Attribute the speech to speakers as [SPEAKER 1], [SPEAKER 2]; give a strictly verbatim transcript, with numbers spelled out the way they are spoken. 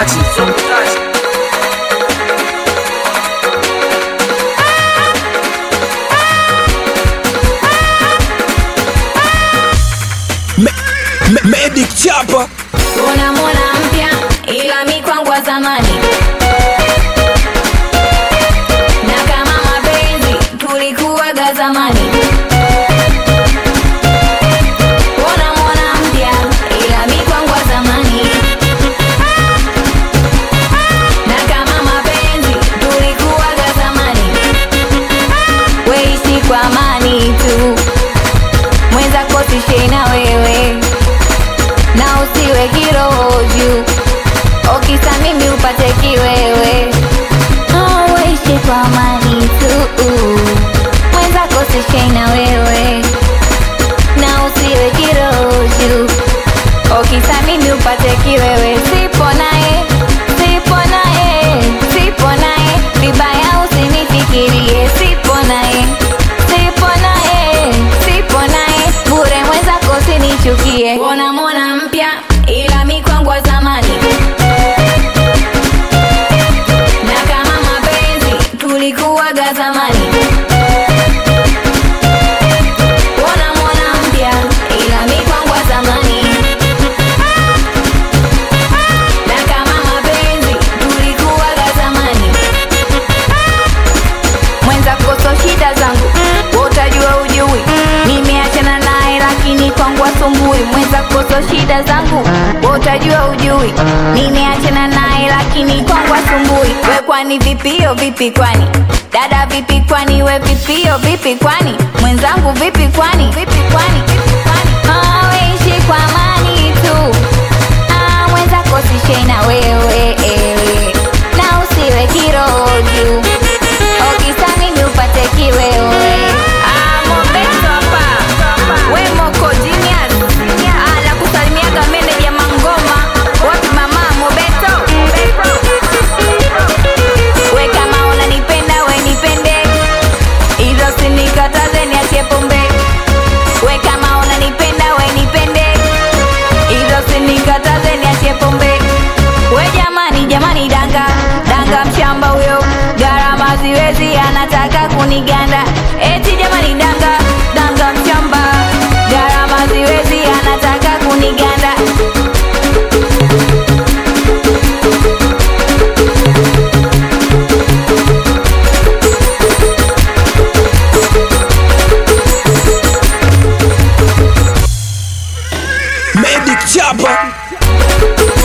[SPEAKER 1] kutachi, so kutachi.
[SPEAKER 2] Medic Chapa.
[SPEAKER 3] Una mwana mpya ila mi kwangu wa zamani. Na kama mapenzi tulikuwaga zamani. Una mwana mpya ila mi kwangu wa zamani. Na kama mapenzi tulikuwaga zamani. Weishi kwa amani tu, mwenzako sishe na wewe, na usiwe kiroho juu, okisa mimi upate kiwewe. Oh, weishi kwa amani tu, mwenzako sishe na wewe, na usiwe kiroho juu, okisa mimi upate kiwewe. Sipo naye, sipo naye, sipo naye, vibaya usinifikirie. Sipo naye, sipo naye, sipo naye, bure mwenzako usinichukie. Ona mwana mpya ila mi kwangu wa zamani. Na kama mapenzi tulikuwaga zamani. Ona mwana mpya ila mi kwangu wa zamani. Na kama mapenzi tulikuwaga zamani. Mwenzako so shida zangu, utajua ujui, nimeachana naye lakini kwangu asumbui. Mwenzako so shida zangu, utajua ujui, nimeachana naye lakini kwangu asumbui. We kwani vipio vipi kwani? Dada vipi kwani? We vipio vipi kwani? Mwenzangu vipi kwani? Vipi kwani? Vipi kwani? Ah, weishi kwa amani tu, ah, mwenzako sishe na wewe, eh, na usiwe kiroho juu, okisa mimi upate kiwewe. Ah, Mobeto hapa, we moko genius. Ah, la kusalimiaga meneja Mangoma, wapi mama Mobeto? We kama unanipenda we nipende, hivyo sinikataze niache pombe. We kama unanipenda we nipende, hivyo sinikataze niache pombe. We jamani jamani, danga danga mshamba huyo, gharama ziwezi anataka kuniganda. Eti jamani, danga danga mshamba, gharama ziwezi anataka kuniganda.
[SPEAKER 2] Medic Chapa.